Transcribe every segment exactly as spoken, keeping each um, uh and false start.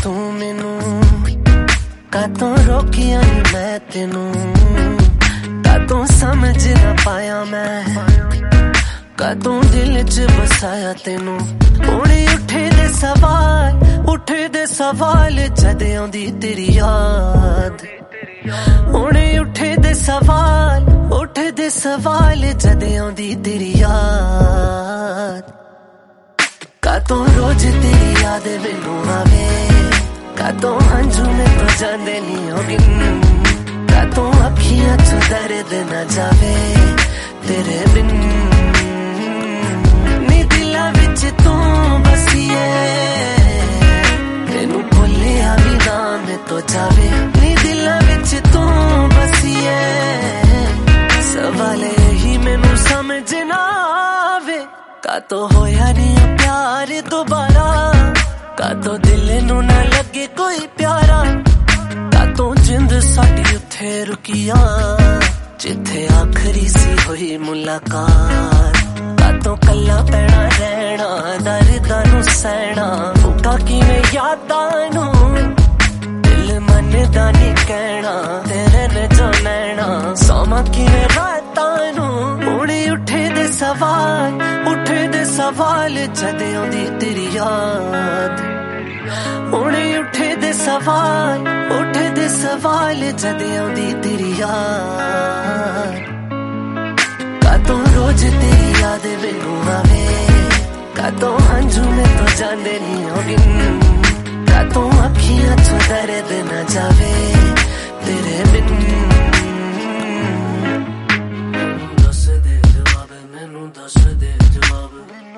तू मैनू कातों रोकिया नी मैं तेनू, कातों समझ ना पाया मैं, कातों दिल च बसाया तेनू। हुणे उठे दे सवाल, उठे दे सवाल जद आउंदी तेरी याद। हुणे उठे दे सवाल, उठे दे सवाल जद आउंदी तेरी याद। कातों रोज तेरी याद मैनू आवे, कातों हंझू में तो जांदे नी होगी, कातों अखियां चो दर्द न जावे तेरे बिन। नी दिलां विच तू बसीए, तेनू भुलिया भी ना मैं तो जावे। नी दिलां विच तू बसीए, सवाल यही मैनू समझ ना आवे, कातों होया नी प्यार दोबारा, कातों दिल नू ना लगे कोई प्यारा, कातों जिंद साडी उत्थे रुकिया जिथे आखरी सी हुई मुलाकात। कातों कल्ला पैना रहना, दर्दां नू सहना, भुखा किवें यादां नू, दिल मनदा नी कहना तेरे ने जो नैना, सोमा किवें रातां नू। हुणे उठे दे सवाल, उठे दे सवाल जद आउंदी तेरी याद। हुणे उठे दे सवाल, उठे दे सवाल जद आउंदी तेरी याद। कातों रोज तेरी याद मैनू आवे, कातों हंझू में तो जांदे नी होगी, कातों अखियां चो दर्द न जावे तेरे बिन। दस दे जवाब मैनू, दस दे जवाब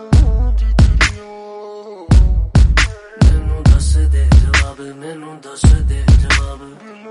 मैनू, दस दे जवाब मैनू, दस दे जवाब।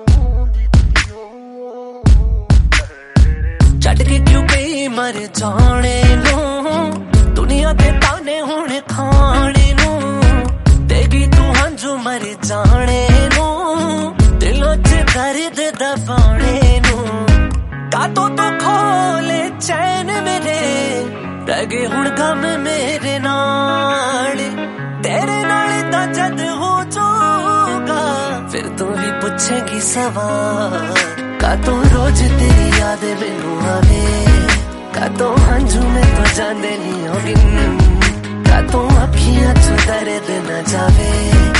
छड्ड के क्यों गई मर जाने नू, दुनिया दे ताने हुण खाने नू, देगी तू हंझू मर जाने नू, दिलों च दर्द दबाने नू। कातों तो खोले चैन मेरे, रह गए हुण गम मेरे नाल, तेरे नाल दा जद हो जाऊगा फिर तू भी पूछेगी सवाल। कातों रोज तेरी याद मैनू आवे, कातों हंझू में तो जांदे नी होगी, कातों अखियां चो दर्द न जावे।